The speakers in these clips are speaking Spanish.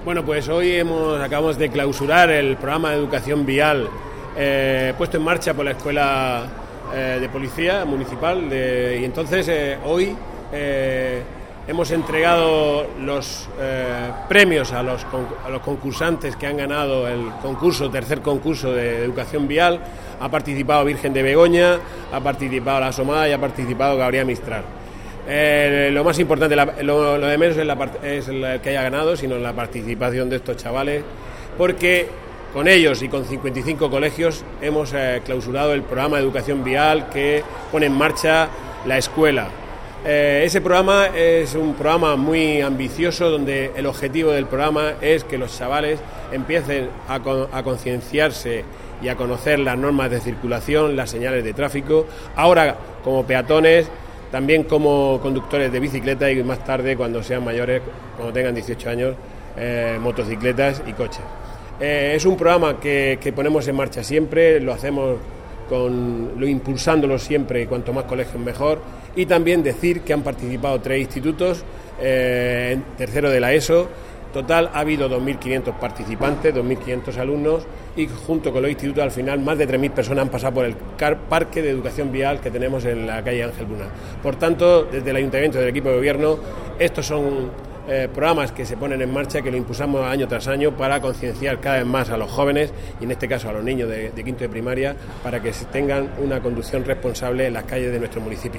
Bueno, pues hoy acabamos de clausurar el programa de educación vial puesto en marcha por la Escuela de Policía Municipal y entonces hoy hemos entregado los premios a los concursantes que han ganado el tercer concurso de educación vial. Ha participado Virgen de Begoña, ha participado La Asomada y ha participado Gabriela Mistral. Lo más importante, lo de menos es el que haya ganado, sino la participación de estos chavales, porque con ellos y con 55 colegios hemos clausurado el programa de educación vial que pone en marcha la escuela. Ese programa es un programa muy ambicioso, donde el objetivo del programa es que los chavales empiecen a concienciarse y a conocer las normas de circulación, las señales de tráfico, ahora como peatones, también como conductores de bicicleta y más tarde, cuando sean mayores, cuando tengan 18 años, motocicletas y coches. Es un programa que ponemos en marcha siempre, lo hacemos impulsándolo siempre, cuanto más colegios mejor, y también decir que han participado 3 institutos, en tercero de la ESO. Total ha habido 2.500 participantes, 2.500 alumnos, y junto con los institutos al final más de 3.000 personas han pasado por el parque de educación vial que tenemos en la calle Ángel Luna. Por tanto, desde el Ayuntamiento, del equipo de gobierno, estos son programas que se ponen en marcha, que lo impulsamos año tras año para concienciar cada vez más a los jóvenes, y en este caso a los niños de quinto de primaria, para que tengan una conducción responsable en las calles de nuestro municipio.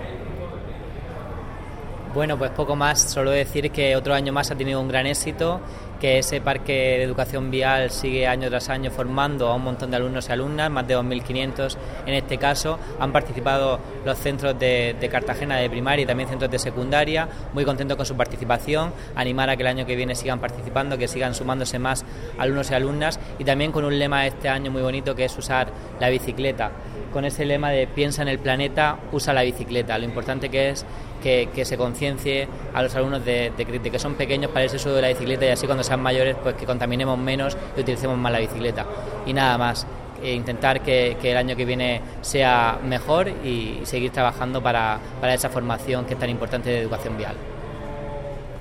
Bueno, pues poco más, solo decir que otro año más ha tenido un gran éxito, que ese parque de educación vial sigue año tras año formando a un montón de alumnos y alumnas, más de 2.500 en este caso. Han participado los centros de Cartagena de primaria y también centros de secundaria, muy contentos con su participación, animar a que el año que viene sigan participando, que sigan sumándose más alumnos y alumnas, y también con un lema este año muy bonito, que es usar la bicicleta, con ese lema de piensa en el planeta, usa la bicicleta. Lo importante que es que se conciencie a los alumnos de que son pequeños para ese uso de la bicicleta, y así cuando sean mayores pues que contaminemos menos y utilicemos más la bicicleta. Y nada más, intentar que el año que viene sea mejor y seguir trabajando para esa formación que es tan importante de educación vial.